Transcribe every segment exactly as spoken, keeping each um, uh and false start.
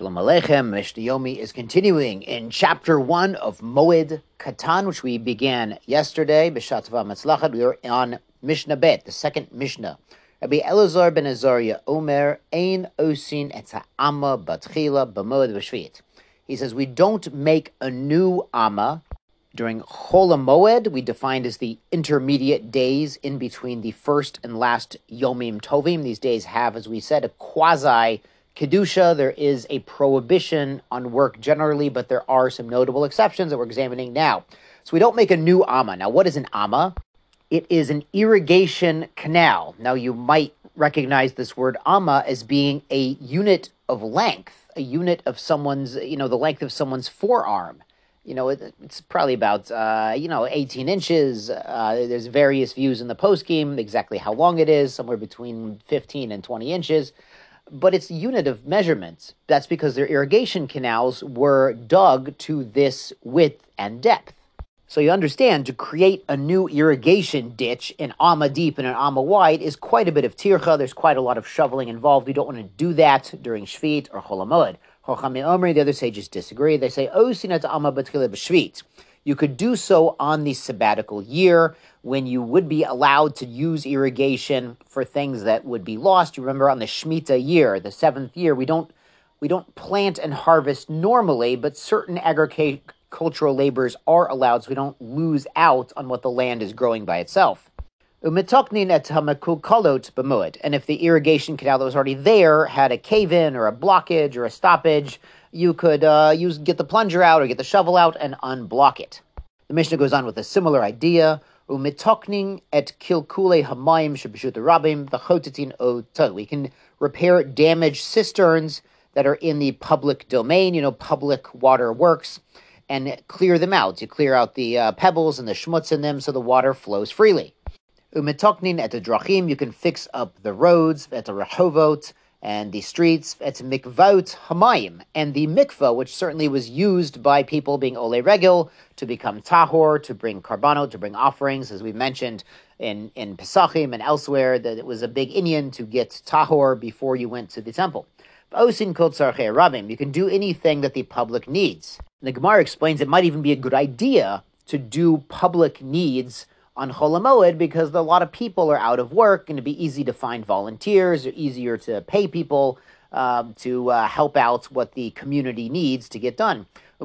Shalom Aleichem. Mishnah Yomi is continuing in chapter one of Moed Katan, which we began yesterday. B'shat Tova Matzlachat. We are on Mishnah Bet, the second Mishnah. Rabbi Elazar ben Azariah Omer Ein Osin et ha'ama batchila b'moed v'shvit. He says we don't make a new Amma during Chol HaMoed. We defined as the intermediate days in between the first and last Yomim Tovim. These days have, as we said, a quasi Kedusha. There is a prohibition on work generally, but there are some notable exceptions that we're examining now. So we don't make a new Amma. Now, what is an Amma? It is an irrigation canal. Now, you might recognize this word Amma as being a unit of length, a unit of someone's, you know, the length of someone's forearm. You know, it, it's probably about, uh, you know, eighteen inches. Uh, there's various views in the post-game, exactly how long it is, somewhere between fifteen and twenty inches. But it's a unit of measurement. That's because their irrigation canals were dug to this width and depth. So you understand, to create a new irrigation ditch, an amma deep and an amma wide, is quite a bit of tircha. There's quite a lot of shoveling involved. We don't want to do that during Shvit or Chol HaMoed. Chochamim Omri, the other sages disagree. They say, O sinat amma b'tchila b'shvit. You could do so on the sabbatical year when you would be allowed to use irrigation for things that would be lost. You remember on the Shemitah year, the seventh year, we don't we don't plant and harvest normally, but certain agricultural labors are allowed, so we don't lose out on what the land is growing by itself. And if the irrigation canal that was already there had a cave-in or a blockage or a stoppage, you could uh, use get the plunger out or get the shovel out and unblock it. The Mishnah goes on with a similar idea. Umitokning et kilkule hamayim shebeshut rabim v'chotetin oto. We can repair damaged cisterns that are in the public domain, you know, public water works, and clear them out. You clear out the uh, pebbles and the schmutz in them so the water flows freely. Umitoknin et drachim. You can fix up the roads, et rehovot, and the streets, it's mikvot hamayim, and the mikvah, which certainly was used by people being ole regel to become tahor, to bring karbanot, to bring offerings, as we mentioned in, in Pesachim and elsewhere, that it was a big inyan to get tahor before you went to the temple. Osin kol tzarchei rabim. You can do anything that the public needs. And the Gemara explains it might even be a good idea to do public needs on Chol HaMoed because a lot of people are out of work, and it'd be easy to find volunteers, or easier to pay people um, to uh, help out what the community needs to get done. And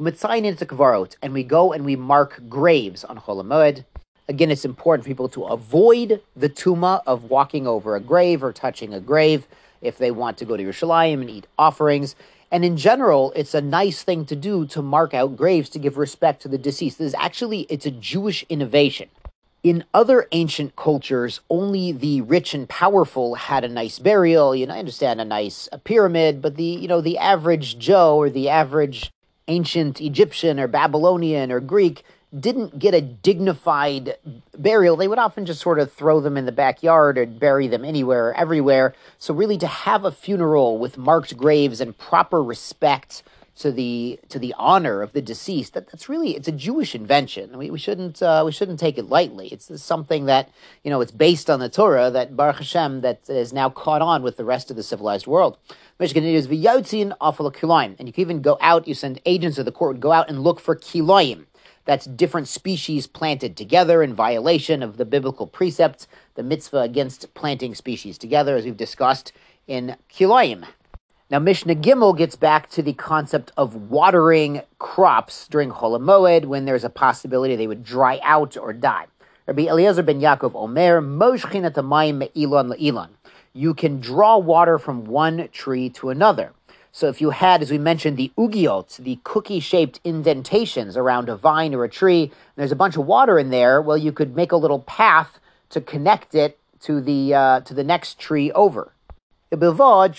we go and we mark graves on Chol HaMoed. Again, it's important for people to avoid the tuma of walking over a grave or touching a grave if they want to go to Yerushalayim and eat offerings. And in general, it's a nice thing to do to mark out graves to give respect to the deceased. This is actually, it's a Jewish innovation. In other ancient cultures, only the rich and powerful had a nice burial. You know, I understand a nice a pyramid, but the you know the average Joe or the average ancient Egyptian or Babylonian or Greek didn't get a dignified burial. They would often just sort of throw them in the backyard or bury them anywhere or everywhere. So really, to have a funeral with marked graves and proper respect to the to the honor of the deceased, that, that's really, it's a Jewish invention. We we shouldn't uh, we shouldn't take it lightly. It's something that, you know, it's based on the Torah that Baruch Hashem that is now caught on with the rest of the civilized world. Michigan is v'yotzin afal kilayim, and you can even go out. You send agents of the court would go out and look for kilayim. That's different species planted together in violation of the biblical precepts, the mitzvah against planting species together, as we've discussed in kilayim. Now, Mishnah Gimel gets back to the concept of watering crops during Chol HaMoed when there's a possibility they would dry out or die. Rabbi Eliezer ben Yaakov Omer, Moshchin et hamayim me'ilon le'ilon. You can draw water from one tree to another. So if you had, as we mentioned, the ugiot, the cookie-shaped indentations around a vine or a tree, and there's a bunch of water in there, well, you could make a little path to connect it to the uh, to the next tree over. But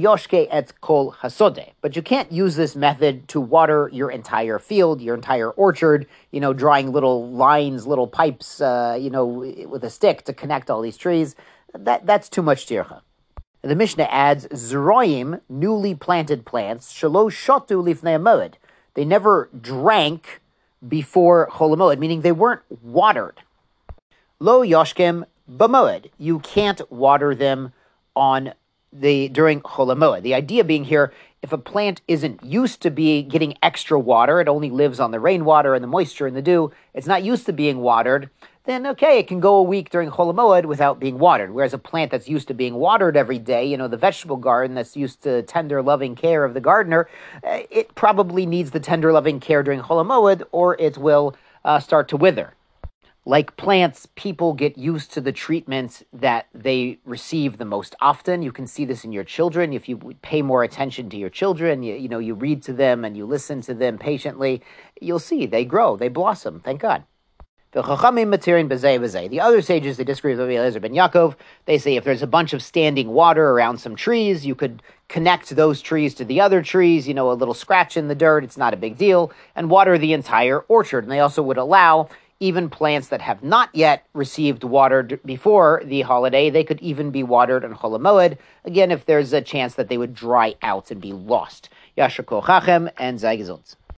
you can't use this method to water your entire field, your entire orchard, you know, drawing little lines, little pipes, uh, you know, with a stick to connect all these trees. That That's too much tircha. The Mishnah adds, Zeroim, newly planted plants, shelo shotu lifnei hamoed. They never drank before Chol HaMoed, meaning they weren't watered. Lo yoshkem b'moed. You can't water them on the during Chol HaMoed. The idea being here, if a plant isn't used to be getting extra water, it only lives on the rainwater and the moisture and the dew, it's not used to being watered, then okay, it can go a week during Chol HaMoed without being watered. Whereas a plant that's used to being watered every day, you know, the vegetable garden that's used to tender, loving care of the gardener, it probably needs the tender, loving care during Chol HaMoed, or it will uh, start to wither. Like plants, people get used to the treatment that they receive the most often. You can see this in your children. If you pay more attention to your children, you, you know, you read to them and you listen to them patiently, you'll see they grow, they blossom, thank God. The Chachamim materin b'zeh b'zeh. The other sages, they disagree with Rabbi Eliezer ben Yaakov. They say if there's a bunch of standing water around some trees, you could connect those trees to the other trees, you know, a little scratch in the dirt, it's not a big deal, and water the entire orchard. And they also would allow even plants that have not yet received water d- before the holiday, they could even be watered on Chol HaMoed, again, if there's a chance that they would dry out and be lost. Yashar Kol Chachem and Sei Gesund.